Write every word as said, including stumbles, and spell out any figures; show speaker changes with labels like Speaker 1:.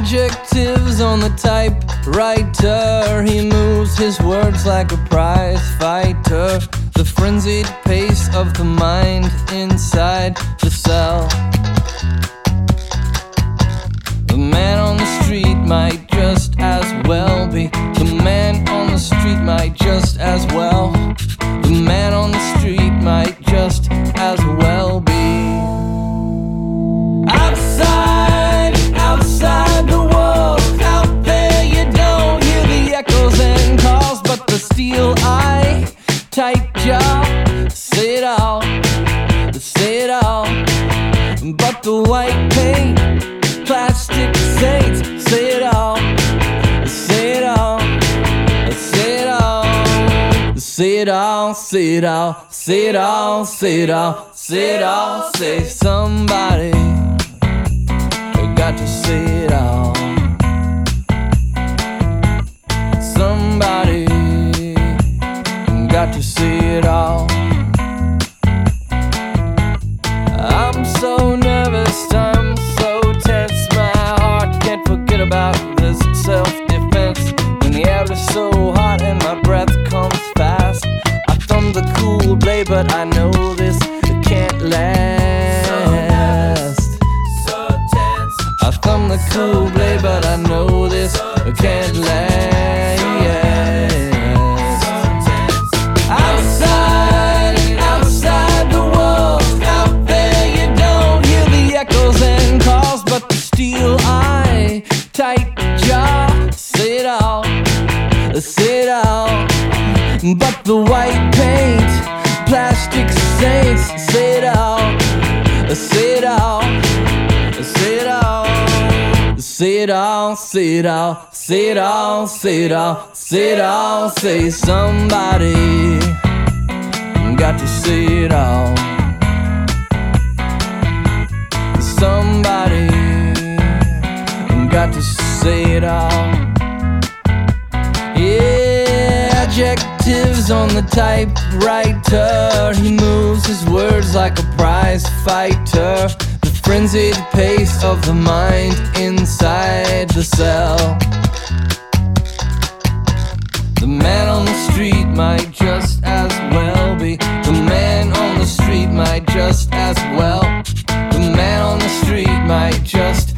Speaker 1: Adjectives on the typewriter. He moves his words like a prize fighter. The frenzied pace of the mind inside the cell. The man on the street might just as well be. The man on the street might just as well. The man on the street might just as well be. Outside, outside the walls, out there you don't hear the echoes and calls, but the steel eye, tight jaw, say it all, say it all. But the white paint, plastic saints, say it all, say it all, say it all, say it all, say it all, say it all, say it all, say it all, say somebody got to say it all. Somebody got to say it all. I'm so nervous, I'm so tense. My heart can't forget about this self-defense. When the air is so hot and my breath comes fast, I thumb the cool blade, but I know this can't last. I thumb the cool blade, but I know this can't last. Outside, outside the walls, out there you don't hear the echoes and calls, but the steel eye, tight jaw, say it all, say it all. But the white paint, plastic saints, say it all, say it all, say it all. Say it all, say it all, say it all, say it all, say it all, say somebody got to say it all. Somebody got to say it all. Yeah, adjectives on the typewriter. He moves his words like a prize fighter. Frenzied pace of the mind inside the cell. The man on the street might just as well be. The man on the street might just as well. The man on the street might just